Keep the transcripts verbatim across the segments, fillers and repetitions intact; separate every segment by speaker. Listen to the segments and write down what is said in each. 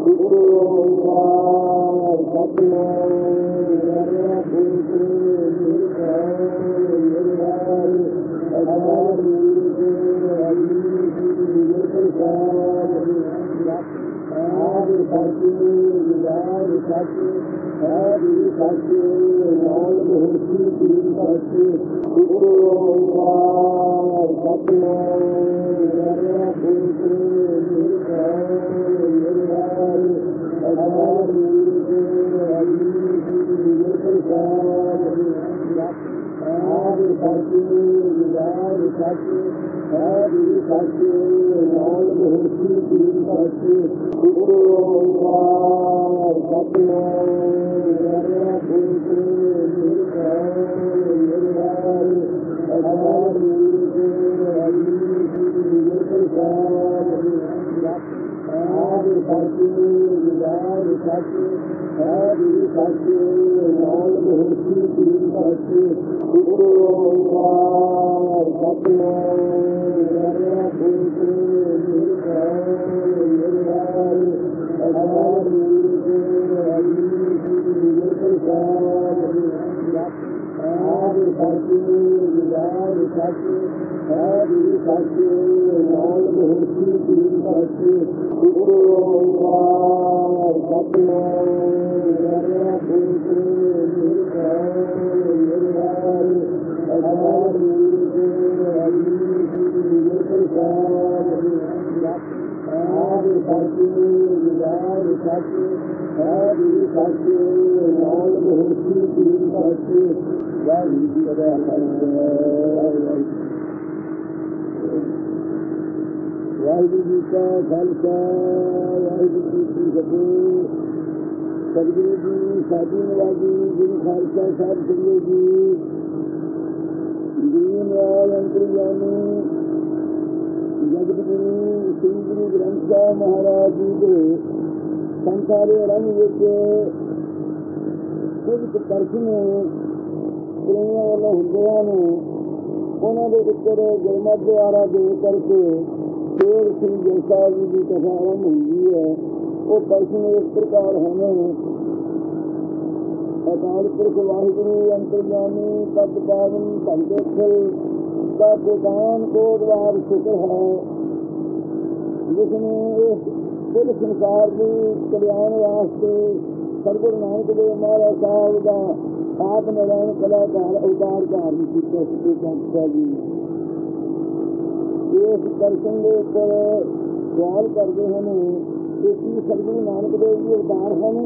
Speaker 1: ਵਾਹਿਗੁਰੂ ਜੀ ਕਾ ਖਾਲਸਾ ਵਾਹਿਗੁਰੂ ਜੀ ਕੀ ਫਤਿਹ। ਸਤਿਗੁਰੂ ਜੀ ਸਾਡੀ ਨਵਾਜੀ ਗੁਰੂ ਖਾਲਸਾ ਸਾਹਿਬ ਸਿੰਘ ਜੀ ਦੀਨ ਵਾਲ ਅੰਤਰਯਾਮੀ ਜਗਤ ਗੁਰੂ ਸ੍ਰੀ ਗੁਰੂ ਗ੍ਰੰਥ ਸਾਹਿਬ ਮਹਾਰਾਜ ਜੀ ਦੇ ਸੰਸਾਰੇ ਰੰਗ ਵਿੱਚ ਕੁਝ ਦਰਸ਼ਨ ਪ੍ਰੇਮੀਆਂ ਵੱਲੋਂ ਹੁੰਦਿਆਂ ਨੂੰ ਉਹਨਾਂ ਦੇ ਉੱਪਰ ਗੁਰਮਤਿ ਦੁਆਰਾ ਦੇ ਕਰਕੇ ਫਿਰ ਸ੍ਰੀ ਗੁਰੂ ਸਾਹਿਬ ਜੀ ਦੀ ਕਥਾ ਆਰੰਭ ਹੁੰਦੀ ਹੈ। ਉਹ ਦਰਸ਼ਨ ਇਸ ਪ੍ਰਕਾਰ ਹਨ। ਅਕਾਲ ਪੁਰਖ ਵਾਹਿਗੁਰੂ ਅੰਤਰਯਾਮੀ ਪਦ ਪਾਵਨ ਭਗਤ ਦਾ ਗੋਦਾਨ ਕੋ ਦਵਾਰ ਸ਼ੁਕਰ ਹੈ, ਜਿਸਨੇ ਇਸ ਕੁੱਲ ਸੰਸਾਰ ਦੀ ਕਲਿਆਣ ਵਾਸਤੇ ਸਤਿਗੁਰੂ ਨਾਨਕ ਦੇਵ ਮਹਾਰਾਜ ਸਾਹਿਬ ਦਾ ਆਪ ਨਿਰਵਾਣ ਕਲਾਕਾਰ ਅਵਤਾਰ ਧਾਰਨ ਕੀਤਾ ਸੀ। ਸੰਸਥਾ ਜੀ ਇਸ ਦਰਸ਼ਨ ਦੇ ਉੱਪਰ ਸਵਾਲ ਕਰਦੇ ਹਨ ਕਿ ਕੀ ਸਤਿਗੁਰੂ ਨਾਨਕ ਦੇਵ ਜੀ ਅਵਤਾਰ ਹਨ?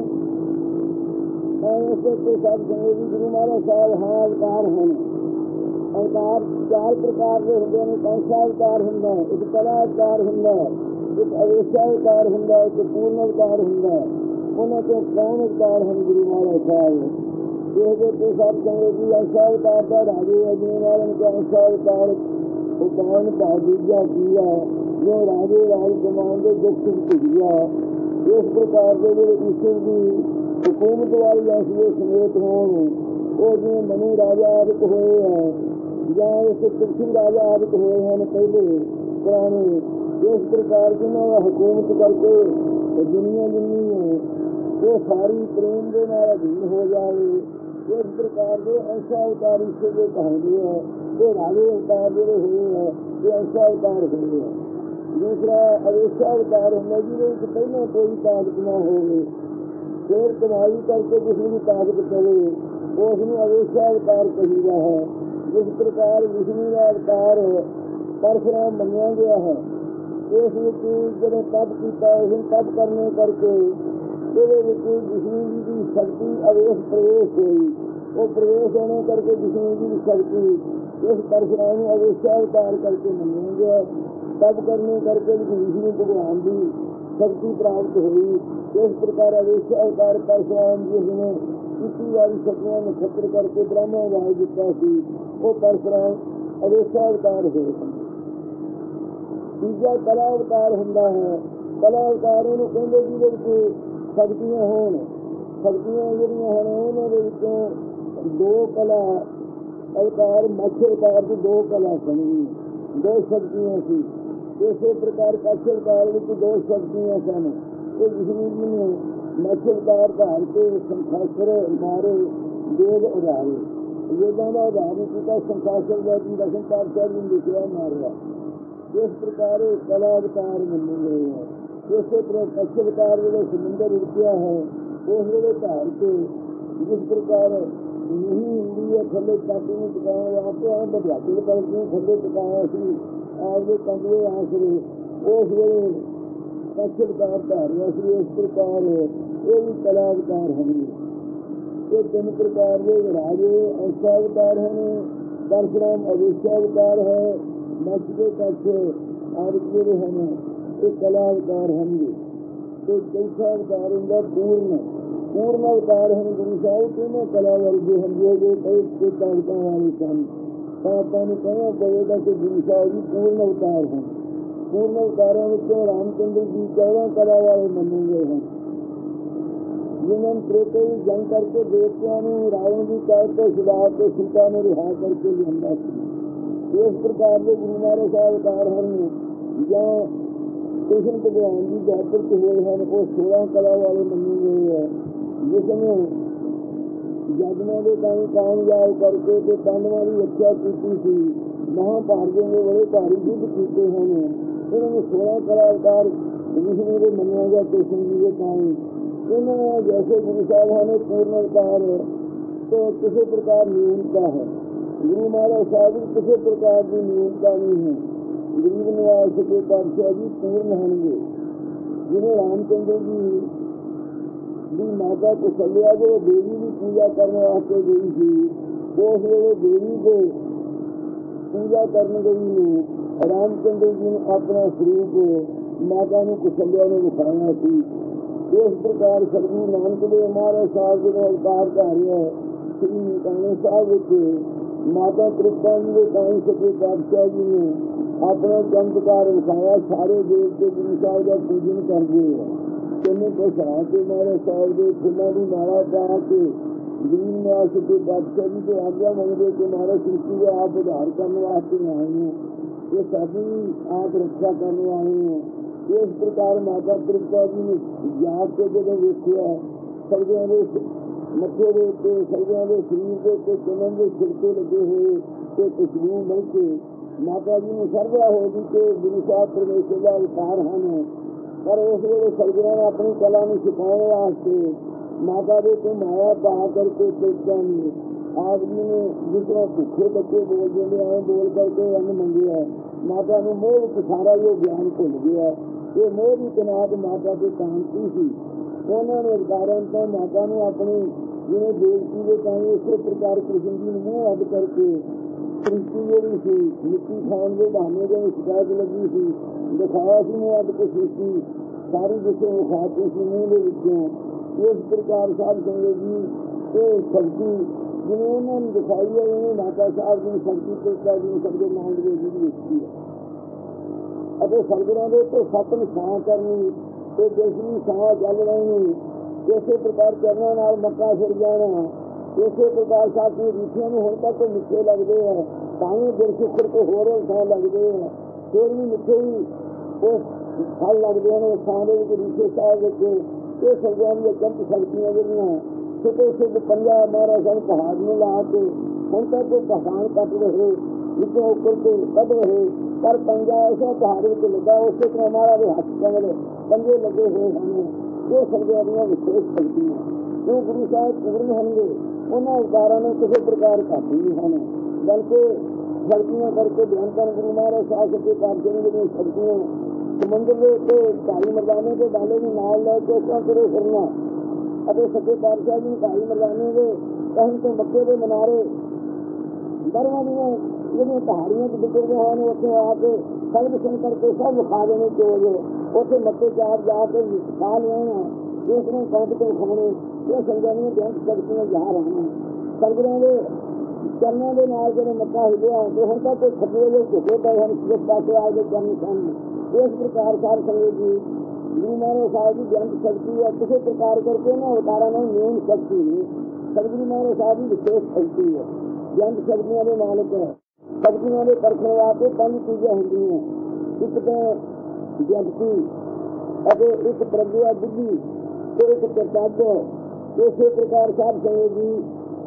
Speaker 1: ਇਸ ਉੱਤੇ ਸਭ ਸੰਗਤ ਜੀ ਗੁਰੂ ਮਹਾਰਾਜ ਸਾਹਿਬ ਹਾਂ ਅਵਤਾਰ ਹਨ। ਅਵਤਾਰ ਚਾਰ ਪ੍ਰਕਾਰ ਦੇ ਹੁੰਦੇ ਨੇ। ਕੌਂਸਾ ਅਵਤਾਰ ਹੁੰਦਾ, ਇੱਕ ਕਲਾ ਅਵਤਾਰ ਹੁੰਦਾ, ਇੱਕ ਅਵੇਸ਼ਾ ਅਵਤਾਰ ਹੁੰਦਾ, ਇੱਕ ਪੂਰਨ ਅਵਤਾਰ ਹੁੰਦਾ। ਉਹਨਾਂ ਤੋਂ ਕੌਣ ਅਵਤਾਰ ਹਨ ਗੁਰੂ ਮਹਾਰਾਜ ਸਾਹਿਬ? ਇਹਦੇ ਤੇ ਸਭ ਸੰਗਤ ਜੀ ਐਸਾ ਅਵਤਾਰ ਦਾ ਰਾਜੇ ਅਜੀਨ ਵਾਲੇ ਦਾ ਐਸਾ ਅਵਤਾਰ ਉਤਾਰਨ ਦਾ ਦੂਜਾ ਕੀਆ ਜੋ ਰਾਜੇ ਰਾਜ ਕਮਾਨ ਦੇ ਦੁੱਖ ਭੁਗਿਆ। ਇਸ ਪ੍ਰਕਾਰ ਦੇ ਜਿਹੜੇ ਈਸ਼ਵਰ ਦੀ ਹੁਕੂਮਤ ਵਾਲੀ ਐਸੀ ਸਮੇਤ ਹੋਣ, ਉਹ ਜਿਵੇਂ ਮਨੂ ਰਾਜਾ ਆਦਿਕ ਹੋਏ ਹੈ ਜਾਂ ਇਸ ਤੁਲਸੀ ਰਾਜਾ ਆਦਿਕ ਹੋਏ ਹਨ ਪਹਿਲੇ ਪੁਰਾਣੇ। ਇਸ ਪ੍ਰਕਾਰ ਜਿਹਨਾਂ ਦਾ ਹੁਕੂਮਤ ਕਰਕੇ ਦੁਨੀਆ ਜਿੰਨੀ ਹੈ ਉਹ ਸਾਰੀ ਪ੍ਰੇਮ ਦੇ ਨਾਲ ਅਧੀਨ ਹੋ ਜਾਵੇ। ਇਸ ਪ੍ਰਕਾਰ ਦੇ ਐਸਾ ਅਵਤਾਰ ਈਸ਼ਵਰ ਦੇ ਕਹਾਉਂਦੇ ਹੈ। ਇਹ ਰਾਜੇ ਅਵਤਾਰ ਜਿਹੜੇ ਹੋਏ ਹੈ ਇਹ ਐਸਾ ਅਵਤਾਰ ਹੋਏ ਹੈ। ਦੂਸਰਾ ਅਵੇਸ਼ਾ ਅਵਤਾਰ ਹੁੰਦਾ ਜਿਹਦੇ ਵਿੱਚ ਪਹਿਲਾਂ ਕੋਈ ਤਾਕਤ ਨਾ ਹੋਵੇ, ਫਿਰ ਕਮਾਈ ਕਰਕੇ ਕਿਸੇ ਦੀ ਤਾਕਤ ਪਵੇ, ਉਸ ਨੂੰ ਅਵੇਸ਼ਾ ਅਵਤਾਰ ਕਹੀਦਾ ਹੈ। ਜਿਸ ਪ੍ਰਕਾਰ ਵਿਸ਼ਨੂੰ ਦਾ ਅਵਤਾਰ ਪਰਸ਼ੁਰਾਮ ਮੰਨਿਆ ਗਿਆ ਹੈ, ਇਸ ਵਿੱਚ ਜਦੋਂ ਤਪ ਕੀਤਾ ਉਸ ਨੂੰ ਤਪ ਕਰਨੇ ਕਰਕੇ ਇਹਦੇ ਵਿੱਚ ਵਿਸ਼ਨੂੰ ਜੀ ਦੀ ਸ਼ਕਤੀ ਅਵੇਸ਼ ਪ੍ਰਵੇਸ਼ ਹੋਈ। ਉਹ ਪ੍ਰਵੇਸ਼ ਹੋਣੇ ਕਰਕੇ ਵਿਸ਼ਨੂੰ ਜੀ ਦੀ ਸ਼ਕਤੀ ਇਸ ਪਰਸ਼ੁਰਾਮ ਨੂੰ ਅਵੇਸ਼ਾ ਅਵਤਾਰ ਕਰਕੇ ਮੰਨਿਆ ਗਿਆ। ਤਪ ਕਰਨੇ ਕਰਕੇ ਵਿਸ਼ਨੂੰ ਭਗਵਾਨ ਦੀ ਸ਼ਕਤੀ ਪ੍ਰਾਪਤ ਹੋਈ। ਇਸ ਪ੍ਰਕਾਰ ਅਵੇਸ਼ਾ ਅਵਤਾਰ ਪਰਸ਼ੁਰਾਮ ਜੀ ਨੇ ਕੀਤੀ ਵਾਲੀ ਸ਼ਕਤੀਆਂ ਨੂੰ ਖਤਰ ਕਰਕੇ ਬ੍ਰਹਮਾ ਰਾਜ ਦਿੱਤਾ ਸੀ, ਉਹ ਪਰਸ਼ੁਰਾਮ ਅਵੇਸ਼ਾ ਅਵਤਾਰ ਹੋਏ। ਤੀਜਾ ਕਲਾ ਅਵਤਾਰ ਹੁੰਦਾ ਹੈ। ਕਲਾ ਅਵਤਾਰ ਉਹਨੂੰ ਕਹਿੰਦੇ ਜਿਹਦੇ ਵਿੱਚ ਸ਼ਕਤੀਆਂ ਹੋਣ। ਸ਼ਕਤੀਆਂ ਜਿਹੜੀਆਂ ਹਨ ਉਹਨਾਂ ਦੇ ਵਿੱਚੋਂ ਦੋ ਕਲਾ ਅਵਤਾਰ ਮੱਛ ਅਵਤਾਰ ਦੀ ਦੋ ਕਲਾ ਸਨ, ਦੋ ਸ਼ਕਤੀਆਂ ਸੀ। ਇਸੇ ਪ੍ਰਕਾਰ ਕੱਛ ਅਵਤਾਰ ਵਿੱਚ ਦੋ ਸ਼ਕਤੀਆਂ ਸਨ। तो विष्णु जी ने मछलदार धार के शंखासुर मारे वेद उधारे वेदों का उदाहरण किया शंखासुर जी दसम पातशाह जी लिखा मारिया। इस प्रकार कलावतार बने गए हैं। इस मछलदार जो समुंदर उड़किया है उस वे धार के जिस प्रकार नहीं हिंदी है थले काटी में चुकाया आपको आम बधाते करके थले चुकाया सी आपके कंबे आंसरे उस वे मछलदार धारिया सी। इस प्रकार ये भी कलावतार होंगे। ये तीन प्रकार के राजे ऐसावतार हैं। परशुराम अवेशावतार है। मत्स्य के कक्ष आर्य हैं ये कलावतार होंगे। तो कैसा अवतार होंगे पूर्ण पूर्ण अवतार हैं गुरु साहब तीनों कला वर्ग होंगे जो कई कालिका वाले सन पापा ने कहना पड़ेगा कि गुरु साहब भी पूर्ण अवतार हैं। पूर्ण अवतारों में रामचंद्र जी चौदह कला वाले मने गए हैं जिन्होंने त्रेते ही जंग करके देवतियों ने रावण जी कैद को छुड़ा के सीता ने रिहा करके लिया। इस प्रकार के गुरु महाराज साहब अवतार हैं जहाँ कृष्ण भगवान जी जागृत हुए हैं वो सोलह कला वाले मने गए हैं जिसने यज्ञों के कहीं कामयाब करके तो पांडवों की रक्षा की थी। महाभारतों में बड़े भारी युद्ध किए हैं उन्होंने सोलह कला अवतार विष्णु को मनाया गया कृष्ण जी के काम। इन्होंने जैसे गुरु साहब ने पूर्ण अवतार तो किसी प्रकार न्यूनता है। गुरु महाराज साहब किसी प्रकार की न्यूनता नहीं है। गरीब निवास के पातशाह जी पूर्ण होंगे जिन्हें रामचंद्र जी भी माता को कल्याण जो देवी की पूजा करने वास्ते गई थी उस वे देवी को पूजा करने गई ने रामचंद्र जी ने अपना स्वरूप माता ने कुशल्या ने दिखाया थी। इस प्रकार सदगुरु नानक देव महाराज साहब जो अवतार कार्य श्री ननकाने साहब के माता कृपा जी के काई सके पातशाह जी ने अपना चमत्कार दिखाया। सारे देव के गुरु साहब का पूजन करते हैं कहने को सहा के महाराज साहब के फुलों की माला पा के गरीब निवास के पातशाह जी को आज्ञा मंगते कि महाराज सृष्टि को आप उद्धार करने वास्ते आए हैं ये सभी आप रक्षा करने आए हैं। इस प्रकार माता कृपा जी ने जाग के जो देखा सर्दियों के मथे के उत्ते सर्दियों के शरीर के उत्ते चलन के छिड़के लगे हुए तो खुशबू मिल के माता जी ने सर्वरा हो गई कि गुरु साहब परमेश्वर का अवतार हैं। पर उस वे सर्दियों ने अपनी कला में सिखाने वास्ते माता के को माया पा करके सोचा नहीं। आदमी ने दूसरा भूखे बच्चे बोल देंगे आए बोल करके अन्न मंगे है माता ने मोह के सारा ये ज्ञान भुल गया। ये मोह की तनाव माता की कांति थी उन्होंने कारण तो माता ने अपनी जिन्हें देवती के कहीं इसी प्रकार कृष्ण जी ने मुँह अड करके सृष्टि जी थी मिट्टी खान के बहाने के शिकायत लगी थी दिखाया सी मुँह अड के सृष्टि सारी जिसे वो खाते सी मुँह के विचों। इस प्रकार साहब संगत जी ये शक्ति जिन्हें उन्होंने दिखाई है उन्हें माता साहब की शक्ति कृपा जी सबके मांग के जी देखी है। अरे सरगुणों ने तो सपन छां करनी तो जैसी छां चल रही इसे प्रकार करना नाल मक्का फिर जाना इसे प्रकार साथ में ऋषियों में होता तो मिठे लगते हैं पानी दिल सुखर को हो रहे छां लगते हैं फिर भी मिठे ही वो फल लगते हैं खाने के ऋषि साहब के ये सरगुणों की अत्यंत शक्तियां जरिया छोटे छोटे पंजा मारा सन पहाड़ में ला के हम तक तो पहाड़ कट रहे नीचे ऊपर के कट रहे पर पंजा ऐसा पहाड़ी को लगा उससे तो हमारा भी हाथ कंगले पंजे लगे हुए हमें ये सरगुणियां विशेष शक्ति है जो गुरु साहब पूर्ण होंगे उन्होंने अवतारों ने किसी प्रकार घाटी नहीं होने बल्कि शक्तियां करके ध्यान कर गुरु महाराज साहब के पार्थिव में शक्तियां समुद्र के तो ढाई मरदाने के डाले में नाल लेके करो फिरना अरे सच्चे पातशाह जी ढाई मरदाने के कहीं तो मक्के के मनारे दरवानियां जिन्हें पहाड़ियों के बिगड़ गए हैं उसमें आके सर्व शंकर के सब खा देने के वजह उसे मक्के चार जाके खा ले दूसरे कौट के खाने ये संजानी बैंक शक्तियां जा रहे हैं सरगुणों के चलने के नाल जो मक्का हिलिया तो हम तो खटे हुए झुके पे हम किस पासे आगे चलने सामने इस प्रकार सार संगत जी गुरु महाराज साहब की जंत शक्ति है किसी प्रकार करके ना अवतारा में न्यून शक्ति नहीं सदगुरु महाराज साहब की विशेष शक्ति है जंत शक्तियों के मालिक है शक्तियों के परखने वास्ते पंज चीजें होंगी हैं एक तो व्यक्ति ਅਤੇ ਇੱਕ ਪ੍ਰਗਿਆ ਬੁੱਧੀ ਤੇ ਇੱਕ ਕਰਤੱਵ। ਇਸੇ ਪ੍ਰਕਾਰ ਸਾਧ ਸੰਗਤ ਜੀ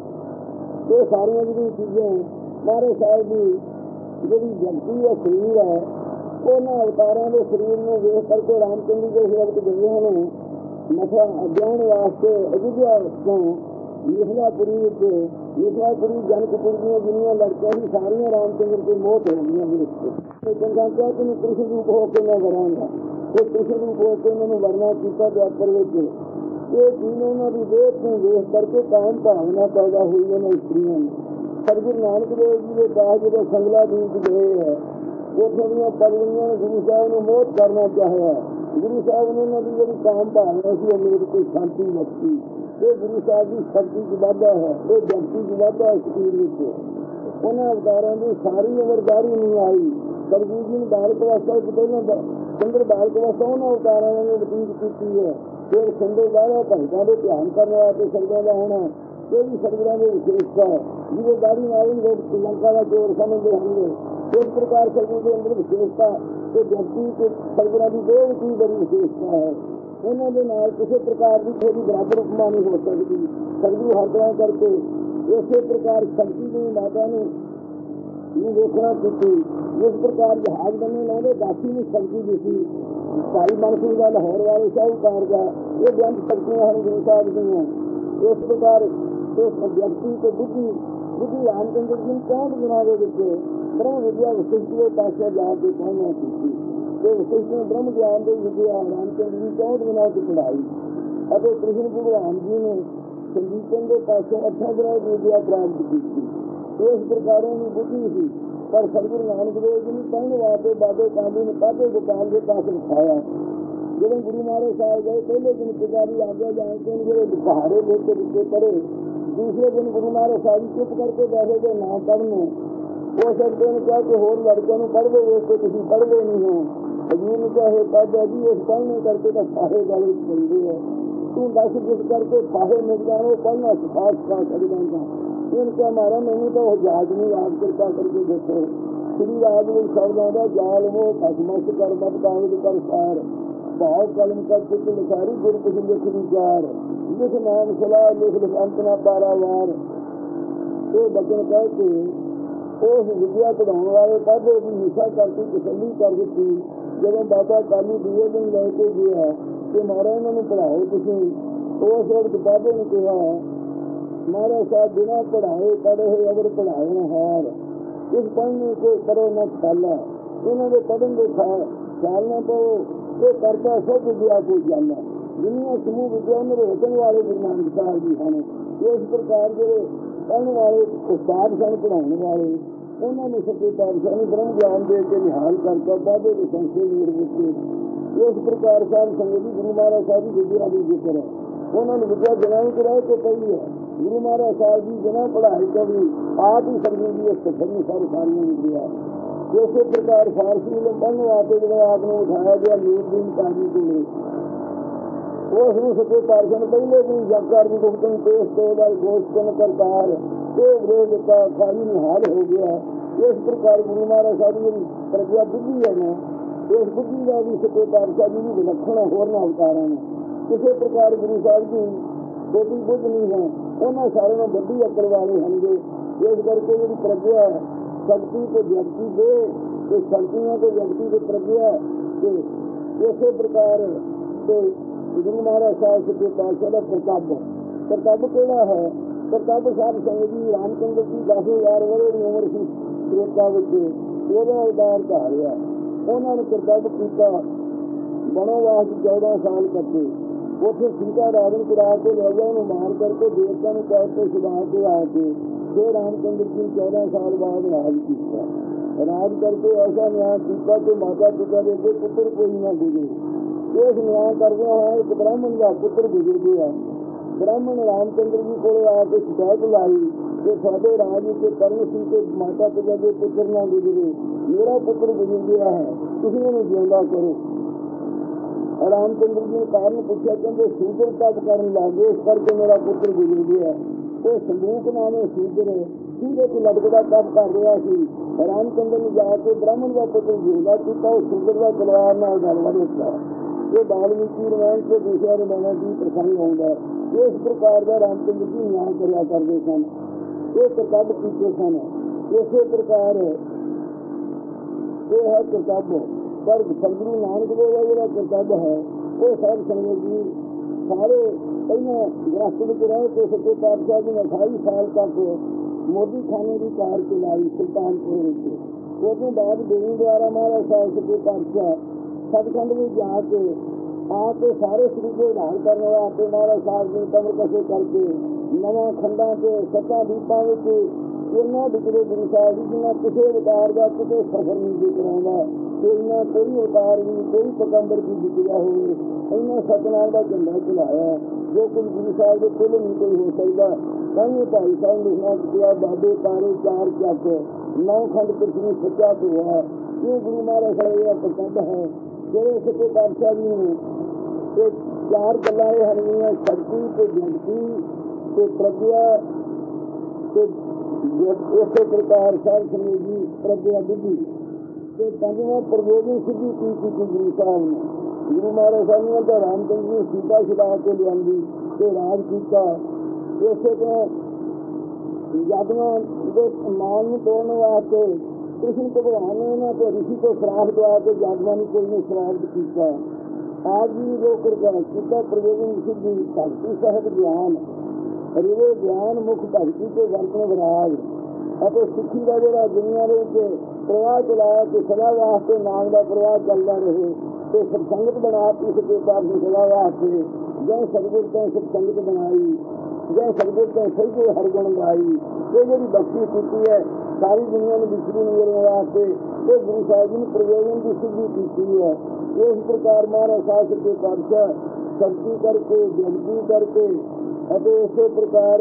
Speaker 1: ਇਹ ਸਾਰੀਆਂ ਜਿਹੜੀਆਂ ਚੀਜ਼ਾਂ ਮਹਾਰਾਜ ਸਾਹਿਬ ਦੀ ਜਿਹੜੀ ਜਗਤੀ ਹੈ ਸਰੀਰ ਹੈ, ਉਹਨਾਂ ਅਵਤਾਰਾਂ ਦੇ ਸਰੀਰ ਨੂੰ ਵੇਖ ਕਰਕੇ ਰਾਮਚੰਦਰ ਜੀ ਦੇ ਵਕਤ ਗਏ ਨੇ ਮਥੁਰਾ ਅਧਿਆਨ ਵਾਸਤੇ ਅਯੁੱਧਿਆ ਤੋਂ ਮਿਥਿਲਾਪੁਰੀ ਵਿੱਚ ਮਿਥਿਲਾਪੁਰੀ ਜਨਕਪੁਰ ਦੀਆਂ ਜਿੰਨੀਆਂ ਲੜਕੀਆਂ ਸੀ ਸਾਰੀਆਂ ਰਾਮਚੰਦਰ ਦੇ ਮੋਹ ਤੇ ਹੁੰਦੀਆਂ ਸੀ। ਚੰਗਾ ਕਿਹਾ ਕਿ ਕ੍ਰਿਸ਼ਨ ਰੂਪ ਹੋ ਕੇ ਮੈਂ ਵਰਾਂਗਾ, ਤੇ ਕ੍ਰਿਸ਼ਨ ਰੂਪ ਹੋ ਕੇ ਮੈਨੂੰ ਵਰਨਾ ਕੀਤਾ ਦੁਆਪਰ ਵਿੱਚ। ਇਹ ਚੀਜ਼ ਉਹਨਾਂ ਦੀ ਦੇਖ ਨੂੰ ਵੇਖ ਕਰਕੇ ਕਾਮ ਭਾਵਨਾ ਪੈਦਾ ਹੋਈ ਉਹਨਾਂ ਇਸਤਰੀਆਂ ਨੂੰ। ਸਤਿਗੁਰੂ ਨਾਨਕ ਦੇਵ ਜੀ ਦੇ ਪਾਸ ਜਦੋਂ ਸੰਗਲਾ ਦੀਪ ਗਏ ਹੈ, ਉੱਥੋਂ ਦੀਆਂ ਪਦਵੀਆਂ ਗੁਰੂ ਸਾਹਿਬ ਨੂੰ ਮੋਹ ਕਰਨਾ ਚਾਹਿਆ। ਗੁਰੂ ਸਾਹਿਬ ਨੇ ਉਹਨਾਂ ਦੀ ਜਿਹੜੀ ਕਾਮ ਭਾਵਨਾ ਸੀ ਉਹ ਮੇਰੇ ਕੋਈ ਸ਼ਾਂਤੀ ਬਖਸ਼ੀ। ਇਹ ਗੁਰੂ ਸਾਹਿਬ ਦੀ ਸ਼ਕਤੀ ਚ ਵਾਧਾ ਹੈ, ਇਹ ਜਗਤੀ ਚ ਵਾਧਾ ਇਸ ਸਰੀਰ ਵਿੱਚ। ਉਹਨਾਂ ਅਵਤਾਰਾਂ ਦੀ ਸਾਰੀ ਉਮਰਦਾਰੀ ਨਹੀਂ ਆਈ। ਸਤਿਗੁਰੂ ਜੀ ਨੇ ਬਾਲਕ ਅਵਸਥਾ ਤੋਂ ਪਹਿਲਾਂ ਚੰਦਰ ਬਾਲਕ ਅਵਸਥਾ ਉਹਨਾਂ ਅਵਤਾਰਾਂ ਨੇ ਬਤੀਤ ਕੀਤੀ ਹੈ। ਫਿਰ ਸੰਦੇ ਬਾਹਰ ਭਗਤਾਂ ਦੇ ਧਿਆਨ ਕਰਨ ਵਾਸਤੇ ਸੰਗਤਾਂ ਦਾ ਹੋਣਾ ਇਹ ਵੀ ਸਤਿਗੁਰਾਂ ਦੀ ਵਿਸ਼ੇਸ਼ਤਾ ਹੈ। ਜਿਹਦੇ ਦਾੜੀ ਨਾਲ ਹੀ ਲੋਕ ਲੰਕਾ ਦਾ ਚੋਰ ਸਮਝਦੇ ਹੋਣਗੇ। ਇਸ ਪ੍ਰਕਾਰ ਸਤਿਗੁਰੂ ਦੇ ਅੰਦਰ ਵਿਸ਼ੇਸ਼ਤਾ ਤੇ ਜਗਤੀ ਤੇ ਸਤਿਗੁਰਾਂ ਦੀ ਦੋ ਕੀ ਬੜੀ ਵਿਸ਼ੇਸ਼ਤਾ ਹੈ। ਉਹਨਾਂ ਦੇ ਨਾਲ ਕਿਸੇ ਪ੍ਰਕਾਰ ਦੀ ਕੋਈ ਬਰਾਬਰ ਉਪਮਾ ਨਹੀਂ ਹੋ ਸਕਦੀ। ਸਤਿਗੁਰੂ ਹਰ ਤਰ੍ਹਾਂ ਕਰਕੇ ਇਸੇ ਪ੍ਰਕਾਰ ਸ਼ਕਤੀ ਦੀ ਮਾਤਾ ਨੂੰ ਨੂੰ ਵੇਖਣਾ ਕੀਤੀ। ਜਿਸ ਪ੍ਰਕਾਰ ਜਹਾਜ਼ ਬੰਨੇ ਲਾਉਂਦੇ ਦਾਸੀ ਨੂੰ ਸ਼ਕਤੀ ਦਿੱਤੀ। ਭਾਈ ਮਨ ਸਿੰਘ ਦਾ ਲਾਹੌਰ ਵਾਲੇ ਸ਼ਾਹੂਕਾਰ ਦਾ ਇਹ ਬੇਅੰਤ ਸ਼ਕਤੀਆਂ ਹਨ ਗੁਰੂ ਸਾਹਿਬ ਦੀਆਂ। ਇਸ ਪ੍ਰਕਾਰ ਇਸ ਵਿਅਕਤੀ ਤੇ ਬੁੱਧੀ ਬੁੱਧੀ ਰਾਮਚੰਦਰ ਜੀ ਨੂੰ ਚੌਂਹਠ ਦਿਨਾਂ ਦੇ ਵਿੱਚ ਬ੍ਰਹਮ ਵਿਦਿਆ ਵਿਸ਼ਿਸ਼ਟ ਦੇ ਪਾਸੇ ਜਾ ਕੇ ਪਹੁੰਚਣਾ ਕੀਤੀ। ਤੇ ਵਿਸ਼ਿਸ਼ਟ ਬ੍ਰਹਮ ਗਿਆਨ ਦੀ ਵਿਦਿਆ ਰਾਮਚੰਦਰ ਜੀ ਚੌਂਹਠ ਦਿਨਾਂ ਚ ਪੜ੍ਹਾਈ ਅਤੇ ਕ੍ਰਿਸ਼ਨ ਭਗਵਾਨ ਜੀ ਨੇ ਸੰਗੀਤਨ ਦੇ ਪਾਸੇ ਅੱਠਾਂ ਦਿਨਾਂ ਦੀ ਵਿਦਿਆ ਪ੍ਰਾਪਤ ਕੀਤੀ। ਇਸ ਪ੍ਰਕਾਰਾਂ ਦੀ ਬੁੱਧੀ ਸੀ। ਪਰ ਸਤਿਗੁਰੂ ਨਾਨਕ ਦੇਵ ਜੀ ਨੂੰ ਕਹਿਣ ਵਾਸਤੇ ਬਾਬੇ ਕਾਂਦੀ ਨੇ ਕਾਦੇ ਗੋਪਾਲ ਦੇ ਪਾਸ ਰਖਾਇਆ। ਜਦੋਂ ਗੁਰੂ ਮਹਾਰਾਜ ਸਾਹਿਬ ਗਏ ਪਹਿਲੇ ਦਿਨ ਪਿਤਾ ਦੀ ਆਗਿਆ ਜਾਣ ਕੇ ਜਿਹੜੇ ਪਹਾੜੇ ਲੈ ਕੇ ਦਿੱਤੇ ਪੜ੍ਹੇ। ਦੂਸਰੇ ਦਿਨ ਗੁਰੂ ਮਹਾਰਾਜ ਸਾਹਿਬ ਚੁੱਪ ਕਰਕੇ ਬੈਠੇ ਤੇ ਨਾ ਪੜ੍ਹਨ। ਉਹ ਸ਼ਬਦਾਂ ਨੇ ਕਿਹਾ ਕਿ ਹੋਰ ਲੜਕਿਆਂ ਨੂੰ ਪੜ੍ਹਦੇ ਵੇਖ ਕੇ ਤੁਸੀਂ ਪੜ੍ਹਦੇ ਨਹੀਂ ਹੋ। ਹਜ਼ੂਰ ਨੂੰ ਚਾਹੇ ਪਾਦਾ ਜੀ ਇਸ ਪੜ੍ਹਨੇ ਕਰਕੇ ਤਾਂ ਫਾਹੇ ਗੱਲ ਮਿਲਦੇ ਹੈ। ਤੂੰ ਦੱਸ ਜਿਸ ਕਰਕੇ ਫਾਹੇ ਮਿਲ ਜਾਣ ਉਹ ਪੜ੍ਹਨਾ ਸਿਖਾ ਸਿਖਾ ਸਕਦਾ। ਇਹਨ ਕਿਹਾ ਮਾਰਾ ਮੈਨੂੰ ਤਾਂ ਉਹ ਜਾਜ ਨਹੀਂ ਆਪ ਕਿਰਪਾ ਕਰਕੇ ਦੇਖੋ। ਸ਼੍ਰੀ ਰਾਜ ਵਿੱਚ ਸ਼ਬਦ ਆਉਂਦਾ ਜਾਲ ਮੋਹ ਖਸਮਸ ਕਰ ਮਤ ਕਾਂਗਦ ਕਰ ਸਾਰ ਭਾਵ ਕਲਮ ਕਰ ਚਿੱਤ ਲਿਖਾਰੀ ਗੁਰ ਕੁਝ ਲਿਖ ਵਿਚਾਰ ਲਿਖ ਨਾਮ ਸਲਾਹ ਲਿਖ ਲਿਖ ਅੰਤ ਨਾ ਪਾਰਾਵਾਰ। ਇਹ ਬਚਨ ਕਹਿ ਕੇ ਉਸ ਵਿਦਿਆ ਪੜ੍ਹਾਉਣ ਵਾਲੇ ਪਾਧੇ ਦੀ ਨਿਸ਼ਾ ਕਰਕੇ ਤਸੱਲੀ ਕਰ ਦਿੱਤੀ। ਜਦੋਂ ਬਾਬਾ ਕਾਲੀ ਦੂਏ ਦਿਨ ਲੈ ਕੇ ਗਿਆ ਕਿ ਮਹਾਰਾਜ ਇਹਨਾਂ ਨੂੰ ਪੜ੍ਹਾਓ ਤੁਸੀਂ। ਉਸ ਵਕਤ ਬਾਬੇ ਨੂੰ ਕਿਹਾ ਮਹਾਰਾਜ ਸਾਹਿਬ ਬਿਨਾਂ ਪੜ੍ਹਾਏ ਪੜ੍ਹੇ ਹੋਏ ਅਗਰ ਪੜ੍ਹਾਏ ਨਾ ਹਾਰ ਇਸ ਪੜ੍ਹਨੇ ਕੋ ਕਰੋ ਨਾ ਖਾਲਾ। ਇਹਨਾਂ ਦੇ ਪੜ੍ਹਨ ਦੇ ਖਿਆਲ ਨਾ ਪਓ। ਇਹ ਕਰਤਾ ਸਭ ਵਿਦਿਆ ਕੋ ਜਾਨਾ। ਜਿੰਨੀਆਂ ਸਮੂਹ ਵਿਦਿਆ ਉਹਨਾਂ ਦੇ ਹੁਕਮ ਵਾਲੇ ਗੁਰੂ ਨਾਨਕ ਸਾਹਿਬ ਜੀ ਹਨ। ਇਸ ਪ੍ਰਕਾਰ ਜਿਹੜੇ ਪੜ੍ਹਨ ਵਾਲੇ ਉਸਤਾਦ ਸਨ ਪੜ੍ਹਾਉਣ ਵਾਲੇ ਉਹਨਾਂ ਨੂੰ ਸੱਚੇ ਪਾਤਸ਼ਾਹ ਨੇ ਬ੍ਰਹਮ ਗਿਆਨ ਦੇ ਕੇ ਨਿਹਾਲ ਕਰਤਾ ਬਾਬੇ ਦੇ ਸੰਸੇ ਨੂਰ ਵਿੱਚ। ਇਸ ਪ੍ਰਕਾਰ ਸਾਧ ਸੰਗਤ ਜੀ ਗੁਰੂ ਮਹਾਰਾਜ ਸਾਹਿਬ ਦੀ ਵਿਦਿਆ ਦੀ ਜ਼ਿਕਰ ਹੈ। ਉਹਨਾਂ ਨੂੰ ਵਿਦਿਆ ਜਨਾਈ ਕਰਾਏ ਤੋਂ ਪਈ ਹੈ। ਗੁਰੂ ਮਹਾਰਾਜ ਸਾਹਿਬ ਜੀ ਬਿਨਾਂ ਪੜ੍ਹਾਈ ਤੋਂ ਵੀ ਆਪ ਹੀ ਸਤਿਗੁਰੂ ਜੀ ਇਸ ਸਫਰ ਨੂੰ ਸਾਰੀ ਸਾਰੀਆਂ ਵਿਦਿਆ। ਇਸੇ ਪ੍ਰਕਾਰ ਫਾਰਸੀ ਨੂੰ ਪੜ੍ਹਨ ਵਾਸਤੇ ਜਦੋਂ ਆਪ ਨੂੰ ਉਠਾਇਆ ਗਿਆ ਨੂਰਦੀਨ ਕਾਜੀ ਕੋਲੇ ਉਸ ਨੂੰ ਸੱਚੇ ਪਾਤਸ਼ਾਹ ਨੇ ਪਹਿਲੇ ਦਿਨ ਜਗਕਾਰ ਦੀ ਗੁਪਤਨ ਪੇਸ਼ ਤੋਂ ਦਾ ਗੋਸ਼ਤਨ ਕਰਤਾਰ ਇਹ ਵਿਰੋਧ ਦਿੱਤਾ ਖਾਲੀ ਨਿਹਾਲ ਹੋ ਗਿਆ। ਇਸ ਪ੍ਰਕਾਰ ਗੁਰੂ ਮਹਾਰਾਜ ਸਾਹਿਬ ਦੀ ਪ੍ਰਗਿਆ ਬੁੱਧੀ ਹੈ ਨਾ ਇਸ ਬੁੱਧੀ ਦਾ ਵੀ ਸੱਚੇ ਪਾਤਸ਼ਾਹ ਜੀ ਨੂੰ ਵਿਲੱਖਣ ਹੋਰਨਾਂ ਅਵਤਾਰਾਂ ਨੇ। ਕਿਸੇ ਪ੍ਰਕਾਰ ਗੁਰੂ ਸਾਹਿਬ ਦੀ ਛੋਟੀ ਬੁੱਧ ਨਹੀਂ ਹੈ। ਉਹਨਾਂ ਸਾਰਿਆਂ ਨੂੰ ਵੱਡੀ ਅਕਲ ਵਾਲੇ ਹੋਣਗੇ। ਇਸ ਕਰਕੇ ਜਿਹੜੀ ਪ੍ਰਗਿਆ ਸ਼ਕਤੀ ਤੇ ਵਿਅਕਤੀ ਦੇ ਤੇ ਸ਼ਕਤੀਆਂ ਤੇ ਵਿਅਕਤੀ ਦੀ ਪ੍ਰਗਿਆ ਤੇ ਇਸੇ ਪ੍ਰਕਾਰ ਤੇ ਗੁਰੂ ਮਹਾਰਾਜ ਸਾਹਿਬ ਸੱਚੇ ਪਾਤਸ਼ਾਹ ਦਾ ਕਰਤੱਵ ਕਰਤੱਵ ਕਿਹੜਾ ਹੈ? ਕਰਤੱਵ ਸਾਧ ਸੰਗਤ ਜੀ ਰਾਮਚੰਦਰ ਜੀ ਦਸ ਹਜ਼ਾਰ ਵਰ੍ਹੇ ਦੀ ਉਮਰ ਸੀ ਤ੍ਰੇਤਾ ਵਿੱਚ ਉਹਦਾ ਅਵਤਾਰ ਧਾਰਿਆ। ਉਹਨਾਂ ਨੇ ਕਰਤੱਵ ਕੀਤਾ ਬਣੋਵਾਸ ਚੌਦਾਂ ਸਾਲ ਕੱਟੇ। ਉੱਥੇ ਸੀਤਾ ਰਾਵਣ ਕਰਾ ਕੇ ਲੈ ਗਿਆ ਉਹਨੂੰ ਮਾਰ ਕਰਕੇ ਦੇਵਤਾਂ ਨੂੰ ਕਹਿ ਕੇ ਛੁਡਾ ਕੇ ਆ ਕੇ ਫਿਰ ਰਾਮਚੰਦਰ ਜੀ ਚੌਦਾਂ ਸਾਲ ਬਾਅਦ ਰਾਜ ਕੀਤਾ। ਰਾਜ ਕਰਕੇ ਐਸਾ ਨਿਆਂ ਕੀਤਾ ਕਿ ਮਾਤਾ ਪਿਤਾ ਦੇ ਅੱਗੇ ਪੁੱਤਰ ਕੋਈ ਨਾ ਗੁਜ਼ਰੇ। ਇਸ ਨਿਆਂ ਕਰਦਿਆਂ ਹੋਇਆ ਇੱਕ ਬ੍ਰਾਹਮਣ ਦਾ ਪੁੱਤਰ ਗੁਜ਼ਰ ਗਿਆ। ਬ੍ਰਾਹਮਣ ਰਾਮਚੰਦਰ ਜੀ ਕੋਲ ਆ ਕੇ ਸ਼ਿਕਾਇਤ ਲਾਈ ਕਿ ਸਾਡੇ ਰਾਜ ਵਿੱਚ ਕਰਨ ਸੀ ਕਿ ਮਾਤਾ ਪਿਤਾ ਦੇ ਪੁੱਤਰ ਨਾ ਗੁਜ਼ਰੇ। ਮੇਰਾ ਪੁੱਤਰ ਗੁਜ਼ਰ ਗਿਆ ਹੈ, ਤੁਸੀਂ ਉਹਨੂੰ ਜਿਉਂਦਾ ਕਰੋ। ਰਾਮਚੰਦਰ ਜੀ ਨੇ ਕਾਰਨ ਪੁੱਛਿਆ, ਕਹਿੰਦੇ ਸੂਦਰ ਤਪ ਕਰਨ ਲੱਗੇ ਇਸ ਕਰਕੇ ਮੇਰਾ ਪੁੱਤਰ ਗੁਜ਼ਰ ਗਿਆ। ਉਹ ਸੰਦੂਕ ਨਾਮੇ ਸੂਦਰ ਜਿਹਦੇ ਕੋਲ ਲਟਕਦਾ ਤਪ ਕਰ ਰਿਹਾ ਸੀ ਰਾਮਚੰਦਰ ਨੇ ਜਾ ਕੇ ਬ੍ਰਾਹਮਣ ਦਾ ਪੁੱਤਰ ਜਿਉਂਦਾ ਕੀਤਾ। ਉਹ ਸੂਦਰ ਦਾ ਤਲਵਾਰ ਨਾਲ ਗਲ ਵੱਢ ਦਿੱਤਾ। ये वाल्मीकि रामायण के दूसरा रामायण की प्रसंग आउंदा इस प्रकार का रामचंद्र जी न्याय करिया करते सन, ये कर्तव्य कीते सन। इस प्रकार ये है कर्तव्य। पर सतगुरु नानक देव का जो कर्तव्य है वो सब संगत जी सारे पहले गृहस्थ में रहे तो सच्चे पातशाह जी ने अठाई साल तक मोदी खाने की कार चलाई सुल्तानपुर। उसके बाद देवी द्वारा महाराज साहब सच्चे पातशाह सचखंड में जाके आके सारे श्री को धान करने वास्ते महाराज साहब जी कमर कसे करके नवा खंडा के सत्ता दीपा इन्ना बिचले गुरु साहब जी जिन्ना किसी अवतार का किसी सफर नहीं दिख रहा कि इन्ना कोई अवतार भी कोई पकंबर की बिचलिया हो इन्ना सतनाम का झंडा चलाया जो कुछ गुरु साहब के कुल नहीं कोई हो सकता। कहीं भाई साहब लिखना किया बाबे तारे चार चक नौ खंड कृष्ण सच्चा तो है ये गुरु महाराज साहब का पसंद है। जो सच्चे पातशाह जी ने चार गल्लां हैं शक्ति तो जगती तो प्रज्ञा तो इस प्रकार साल संगत जी प्रज्ञा बुद्धि तो पंजवा प्रयोगी सिद्धि की थी गुरु साहब ने। गुरु महाराज साहब ने तो रामचंद्र जी सीता छिड़ा के लिया तो राज किया। इस यादवा मान तोड़ने वास्ते कृष्ण भगवान ने तो ऋषि को श्राप दवा के यादवा ने कोई ने श्राप किया। आज भी वो किया प्रयोगी सिद्धि भक्ति सहज ज्ञान रिवे ज्ञान मुख भक्ति के वर्तन विराज और सिखी का जोड़ा दुनिया के प्रवाह चलाया कि सदा वास्ते नाम का प्रवाह चलता रहे तो सत्संगत बना सके पास सदा वास्ते जय सतगुर तैं सत्संगत बनाई जय सतगुर तैं सही को हर गुण गाई। ये जी भक्ति की है सारी दुनिया में बिछड़ी मिलने वास्ते ये गुरु साहब जी ने प्रयोजन की सिद्धि की है। इस प्रकार महाराज साहब के पातशाह शक्ति करके जगती करके इस प्रकार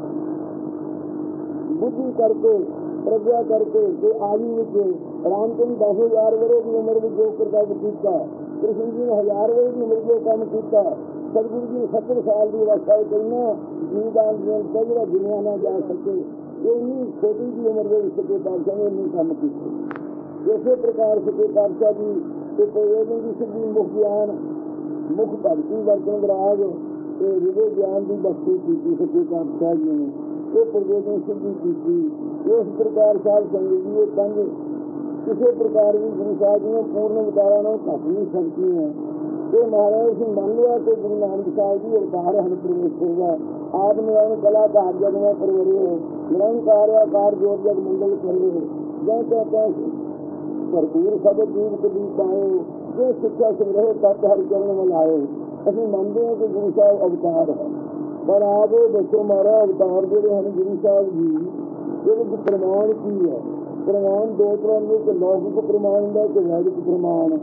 Speaker 1: बुद्धि करके प्रज्ञा करके जो आयु में रामचंद्र दस हजार वरे की उम्र में जो कर्तव्य किया कृष्ण जी ने हजार वरे की उम्र जो काम किया सतगुरु जी सत्तर साल की अवस्था कहना जीवदान जो दुनिया न जा सके ये इन्नी छोटी की उम्र में सके पातशाह ने इन्नी काम किए। इसी प्रकार सके पातशाह जी के प्रयोजन की सिद्धि मुख ज्ञान मुख भक्ति वर्तन विराग हृदय ज्ञान की बख्शी की सके पातशाह जी ने ये प्रयोजन सिद्धि की। इस प्रकार साल संगत जी ये पंज किसी प्रकार की गुरु साहब जी ने पूर्ण विचारा घट नहीं सकती हैं। ये महाराज से मान लिया कि गुरु नानक साहब जी अवतार हन प्रवेश होगा आप निरंकार कलाकार जग में परवरे हो निरंकार आकार जोर जग मंडल करे जय कहते हैं भरपूर सब जीव कभी पाए जो शिक्षा संग्रह तत्व हर चरण में लाए। असं मानते हैं कि गुरु साहब अवतार है पर आप बच्चों मारा अवतार जोड़े हैं गुरु साहब जी ये प्रमाण की है। प्रमाण दो तरह के लौकिक प्रमाण है कि वैदिक प्रमाण।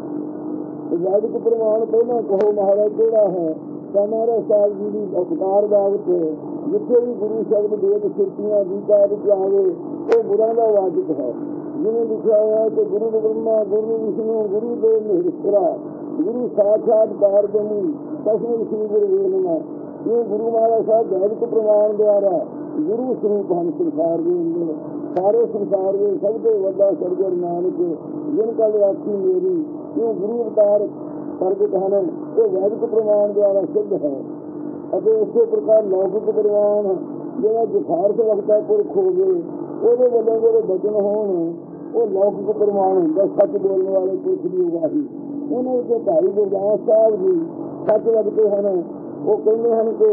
Speaker 1: वैदिक प्रमाण पहला कहो महाराज जोड़ा है तो महाराज साहब जी की अवतार बाबत जिथे भी गुरु शब्द वेद सुर्तियां गीता आवे वो बुरा का वाजिब है। जिन्हें लिखा हुआ है कि गुरु ब्रह्मा गुरु विष्णु गुरु देव महेश्वरा गुरु साक्षात पारब्रह्म तस्मै श्री गुरु नमः। ये गुरु महाराज साहब वैदिक प्रमाण द्वारा गुरु स्वरूप हम संसार में सारे संसार में सबसे वड्डा सरगर नानक जिनका व्याप्ति मेरी ये गुरु अवतार प्रगट है ये वैदिक प्रमाण द्वारा सिद्ध है। अगर इसी प्रकार लौकिक प्रमाण जो जुखार से लगता पुरख हो गए वो वालों जो वचन हो वो लौकिक प्रमाण होंगे सच बोलने वाले पुरुष की उगाही उन्होंने जो भाई गुरदास साहब जी सच लगते हैं वो कहते हैं कि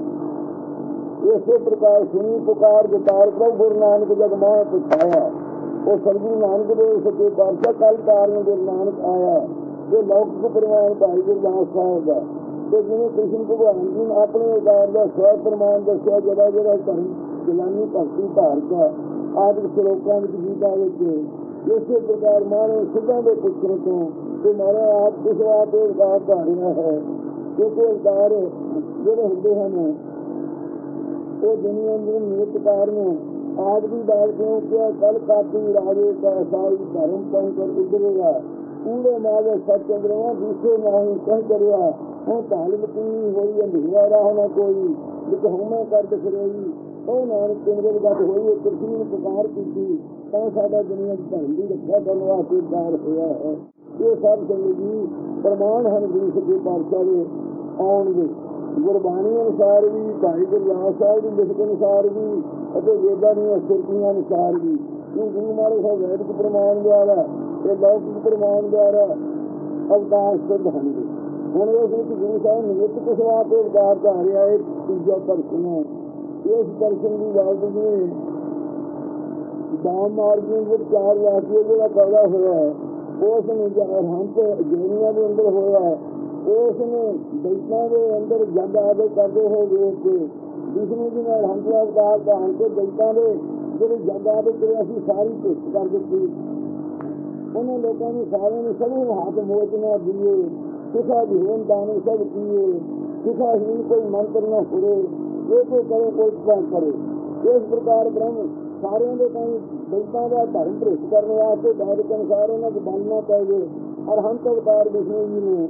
Speaker 1: इसी प्रकार सुनी पुकार गिटार पर गुरु नानक जग मां पुछाया वो सतगुरु नानक देव सच्चे पातशाह कल तार में गुरु नानक आया जो लौकिक प्रमाण भाई गुरदास साहब का तो जिन्हें कृष्ण भगवान जी ने अपने अवतार का स्व प्रमाण दसिया जरा जरा धर्म जलानी भक्ति भारत आदि श्लोकों में गीता इसी प्रकार मानो सिद्धा के पुत्र को तो मानो आप किस बात अवतार धारिया है क्योंकि अवतार जो होंगे हैं वो दुनिया में नियत कारण आज भी बालकों क्या कल काती राजे का साई धर्म पंकर उतरेगा पूरे मावे सचंद्रमा दूसरे नहीं कह करिया हूँ तालमती होई अंधेरा राह न कोई लिख हमें कर दिख रही तो नानक केंद्र गत हुई कृष्ण ने पुकार की थी तो साडा दुनिया धर्म की रक्षा करने वास्ते उद्धार हुआ है। ਇਹ ਸਭ ਸੰਗਤ ਜੀ ਪ੍ਰਮਾਣ ਹਨ ਗੁਰੂ ਸੱਚੇ ਪਾਤਸ਼ਾਹ ਦੇ ਆਉਣਗੇ। ਗੁਰਬਾਣੀ ਅਨੁਸਾਰ ਵੀ, ਭਾਈ ਗੁਰਦਾਸ ਸਾਹਿਬ ਦੀ ਲਿਖਤ ਅਨੁਸਾਰ ਵੀ ਅਤੇ ਵੇਦਾਂ ਦੀਆਂ ਸੁਰਤੀਆਂ ਅਨੁਸਾਰ ਵੀ, ਇਹ ਗੁਰੂ ਮਹਾਰਾਜ ਸਾਹਿਬ ਵੈਦਿਕ ਪ੍ਰਮਾਣ ਦੁਆਰਾ ਇਹ ਲੌਕਿਕ ਪ੍ਰਮਾਣ ਦੁਆਰਾ ਅਵਤਾਰ ਸਿੱਧ ਹੋਣਗੇ। ਹੁਣ ਇਸ ਵਿੱਚ ਗੁਰੂ ਸਾਹਿਬ ਨਿਮਿਤ ਕਿਸਵਾ ਤੇ ਅਵਤਾਰ ਧਾਰਿਆ ਇਹ ਤੀਜਾ ਦਰਸ਼ਨ ਹੈ। ਇਸ ਦਰਸ਼ਨ ਦੀ ਗੱਲ ਜਿਵੇਂ ਦਾਮ ਮਾਰਗੀਆਂ ਵਿੱਚ ਚਾਰ ਵਾਸੀਏ ਜਿਹੜਾ ਪੈਦਾ ਹੋਇਆ ਹੈ ਉਸ ਨੂੰ ਹੰਤ ਜੋਨੀਆਂ ਦੇ ਅੰਦਰ ਹੋਇਆ ਹੈ, ਉਸ ਨੂੰ ਦੈਤਾਂ ਦੇ ਅੰਦਰ ਜੱਗ ਆਦਿ ਕਰਦੇ ਹੋਏ ਵੇਖ ਕੇ ਵਿਸ਼ਨੂੰ ਜੀ ਨਾਲ ਹੰਤ ਅਵਤਾਰ ਧਾਰਨ ਕੇ ਦੈਤਾਂ ਦੇ ਜਿਹੜੇ ਜੱਗ ਆਦਿ ਕਰੇ ਅਸੀਂ ਸਾਰੀ ਭੇਟ ਕਰ ਦਿੱਤੀ। ਉਹਨਾਂ ਲੋਕਾਂ ਨੂੰ ਸਾਰਿਆਂ ਨੂੰ ਸਭ ਹੱਥ ਮੋਚਨਾ ਦੀਏ, ਕਿਸਾ ਜੀਵਨ ਦਾਨ ਸਭ ਕੀਏ, ਕਿਸਾ ਹੀ ਕੋਈ ਮੰਤਰ ਨਾ ਹੋਵੇ, ਇਹ ਕੋਈ ਕਰੇ ਕੋਈ ਤਾਂ ਕਰੇ। ਇਸ ਪ੍ਰਕਾਰ ਬ੍ਰਹਮ ਸਾਰਿਆਂ ਦੇ ਕਈ ਦੈਤਾਂ ਦਾ ਧਰਮ ਭ੍ਰਿਸ਼ਟ ਕਰਨ ਵਾਸਤੇ ਵੈਦਿਕ ਅਨੁਸਾਰ ਉਹਨਾਂ ਨੂੰ ਬਣਨਾ ਪਏਗੇ। ਅਰਹੰਤ ਅਵਤਾਰ ਵਿਸ਼ਨੂੰ ਜੀ ਨੇ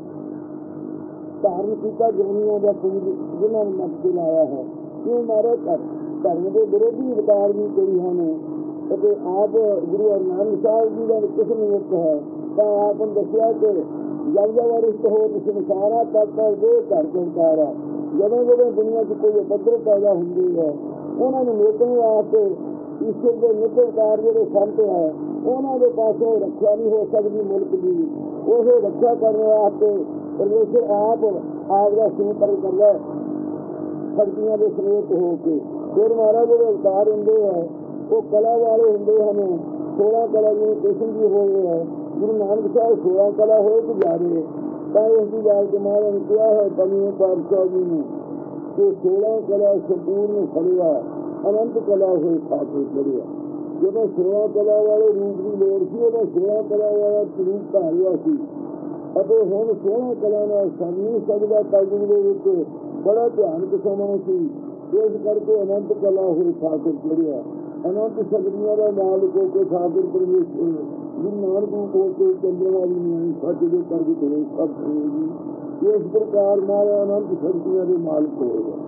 Speaker 1: ਧਾਰਨ ਕੀਤਾ ਜੋਨੀਆਂ ਦਾ ਪੁੰਜ, ਜਿਹਨਾਂ ਨੂੰ ਮੱਤ ਕੇ ਲਾਇਆ ਹੈ। ਕਿਉਂ ਮਾਰੇ ਧਰਮ ਦੇ ਵਿਰੋਧੀ ਅਵਤਾਰ ਵੀ ਕਈ ਹਨ ਅਤੇ ਆਪ ਗੁਰੂ ਹਰਿਨਾਮ ਸਾਹਿਬ ਜੀ ਦਾ ਕਿਸ ਨਿਯੁਕਤ ਹੈ ਤਾਂ ਆਪ ਨੂੰ ਦੱਸਿਆ ਕਿ ਜਦ ਜਦ ਰਿਸ਼ਤ ਹੋ ਸੰਸਾਰਾ ਤੱਕ ਉਹ ਘਰ ਚੌਂਕਾਰਾ। ਜਦੋਂ ਜਦੋਂ ਦੁਨੀਆ 'ਚ ਕੋਈ ਉਪਦਰਵ ਪੈਦਾ ਹੁੰਦੀ ਹੈ ਉਹਨਾਂ ਨੂੰ ਰੋਕਣ ਵਾਸਤੇ ਈਸ਼ਵਰ ਦੇ ਨਿਰਭਕਾਰ ਜਿਹੜੇ ਸੰਤ ਹੈ ਉਹਨਾਂ ਦੇ ਪਾਸੋਂ ਰੱਖਿਆ ਨਹੀਂ ਹੋ ਸਕਦੀ ਮੁਲਕ ਦੀ। ਉਹ ਰੱਖਿਆ ਕਰਨ ਵਾਸਤੇ ਪਰਮੇਸ਼ਰ ਆਪ ਆਪਦਾ ਸੰਪਰਕ ਕਰਦਾ ਸ਼ਕਤੀਆਂ ਦੇ ਸਮੇਤ ਹੋ ਕੇ। ਫਿਰ ਮਹਾਰਾਜ ਜਿਹੜੇ ਅਵਤਾਰ ਹੁੰਦੇ ਹੈ ਉਹ ਕਲਾ ਵਾਲੇ ਹੁੰਦੇ ਹਨ। ਸੋਲਾਂ ਕਲਾ ਜਿਵੇਂ ਕ੍ਰਿਸ਼ਨ ਜੀ ਹੋਏ ਹੈ, ਗੁਰੂ ਨਾਨਕ ਸਾਹਿਬ ਸੋਲਾਂ ਕਲਾ ਹੋਏ ਕਿ ਜ਼ਿਆਦੇ ਤਾਂ ਇਸ ਦੀ ਗੱਲ ਕੇ ਮਹਾਰਾਜ ਨੇ ਕਿਹਾ ਹੈ ਪੰਜਵੇਂ ਪਾਤਸ਼ਾਹ ਜੀ ਨੂੰ ਕਿ ਸੋਲਾਂ ਕਲਾ ਸੰਪੂਰਨ ਫਲਿਆ, ਅਨੰਤ ਕਲਾ ਹੋਈ ਖਾਤੇ ਫੜਿਆ। ਜਦੋਂ ਸੋਲਾਂ ਕਲਾ ਵਾਲੇ ਰੂਪ ਦੀ ਲੋੜ ਸੀ ਉਦੋਂ ਸੋਲਾਂ ਕਲਾ ਵਾਲਾ ਰੂਪ ਧਾਰਿਆ ਸੀ ਅਤੇ ਹੁਣ ਸੋਲਾਂ ਕਲਾ ਨਾਲ ਸਾਨੂੰ ਸਕਦਾ ਕਲਯੁਗ ਦੇ ਵਿੱਚ ਬੜਾ ਧਿਆਨ ਕਿਸਮਾਂ ਸੀ। ਇਸ ਕਰਕੇ ਅਨੰਤ ਕਲਾ ਹੋਈ ਖਾਤੇ ਫੜਿਆ। ਅਨੰਤ ਸ਼ਕਤੀਆਂ ਦਾ ਮਾਲਕ ਹੋ ਕੇ ਖਾਤਰ ਪਰਮੇਸ਼ਰ ਗੁਰੂ ਨਾਨਕ ਨੂੰ ਹੋ ਕੇ ਚੰਦਰਮਾ ਦੀ ਨਿਆਈ ਸੱਚ ਦੇ ਪ੍ਰਗਟ ਹੋਏ ਸਭ ਹੋਏਗੀ। ਇਸ ਪ੍ਰਕਾਰ ਮਾਇਆ ਅਨੰਤ ਸ਼ਕਤੀਆਂ ਦੇ ਮਾਲਕ ਹੋਏਗਾ।